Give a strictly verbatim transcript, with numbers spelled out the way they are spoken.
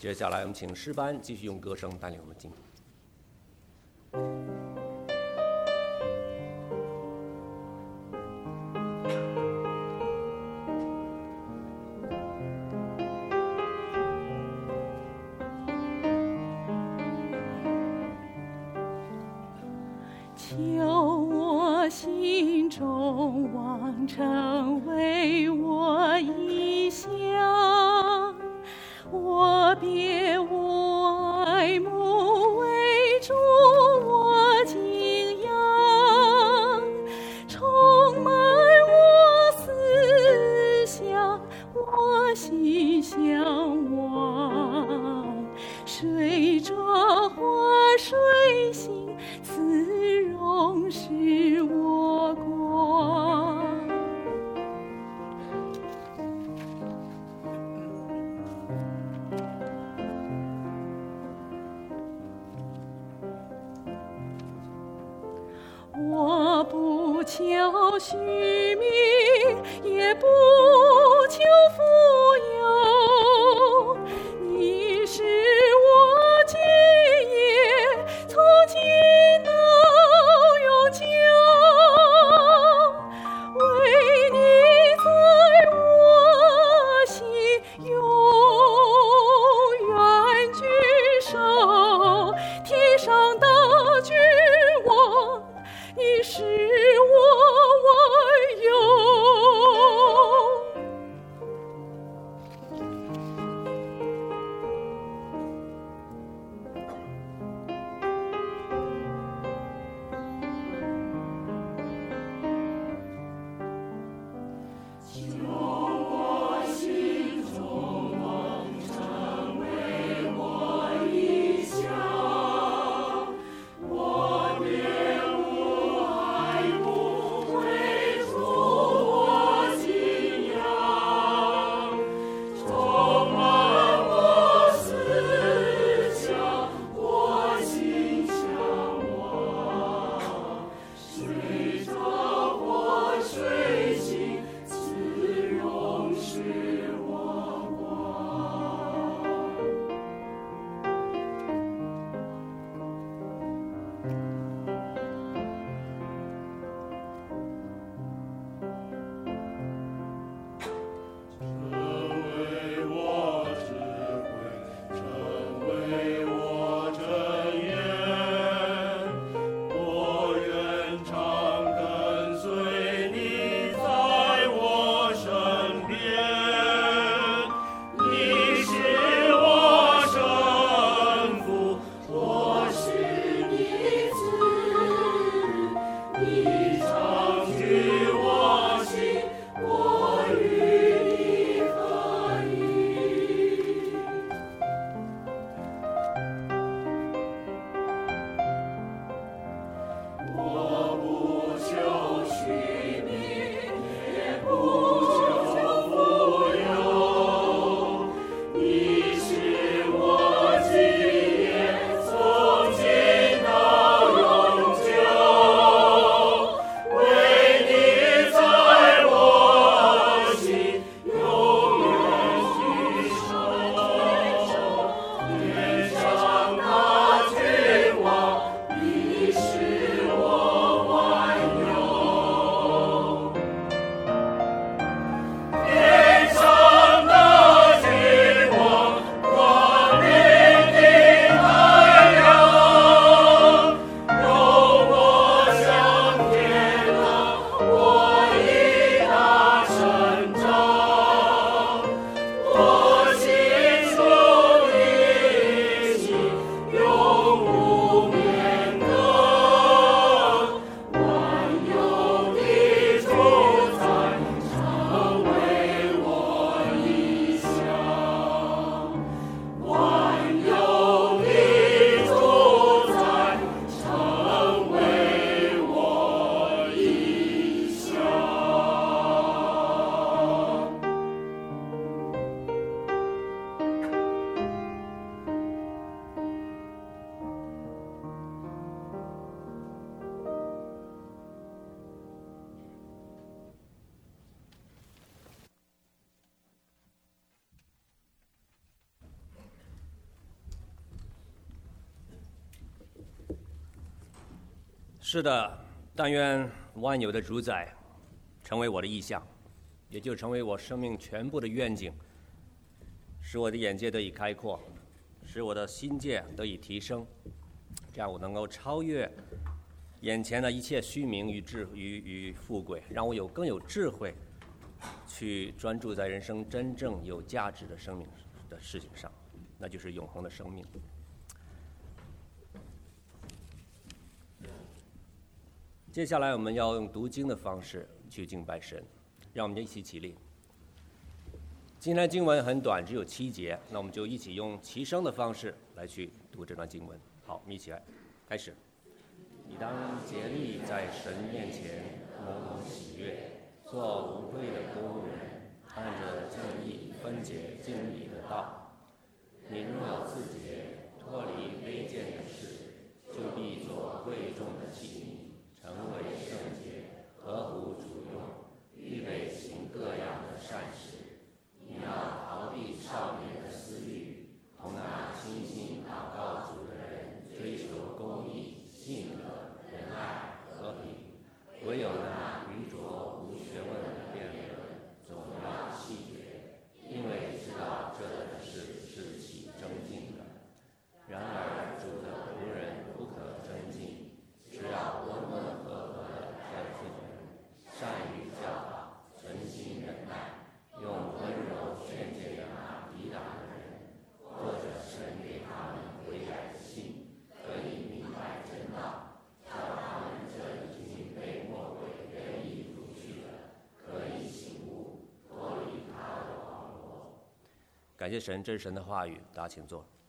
接下来我们请诗班继续用歌声带领我们进。 求我心中望成为我意向，我别我爱慕为主我敬仰，充满我思想，我心向往，水着花水心，慈容是我光。我不求虚名，也不求富有，你是我今夜从今到永久，为你在我心永远居首，天上的君王，你是我万有。 是的，但愿万有的主宰成为我的意象，也就成为我生命全部的愿景，使我的眼界得以开阔，使我的心界得以提升，这样我能够超越眼前的一切虚名与智与与富贵，让我有更有智慧去专注在人生真正有价值的生命的事情上，那就是永恒的生命。接下来我们要用读经的方式去敬拜神，让我们一起起立。今天经文很短，只有七节，那我们就一起用齐声的方式来去读这段经文。好，我们一起来开始。你当竭力在神面前蒙蒙喜悦，做无愧的工人，按着正义分解经理的道。你若自洁，脱离卑贱的事，就必做贵重的器皿，成为圣洁，合乎主用，预备行各样的善事。你要逃避少年的私欲，同那倾心祷告主的人追求公义、信德、仁爱、和平。唯有那愚拙无学问的辩论，总要弃绝，因为知道这等事是起争竞的。然而主的仆人不可争竞，只要温温和和的教训人，善于教导，存心忍耐，用温柔劝诫那抵挡的人，或者神给他们悔改的心，可以明白真道，叫他们这已经被魔鬼人意掳去的，可以醒悟，脱离他的网罗。感谢神，这是神的话语，大家请坐。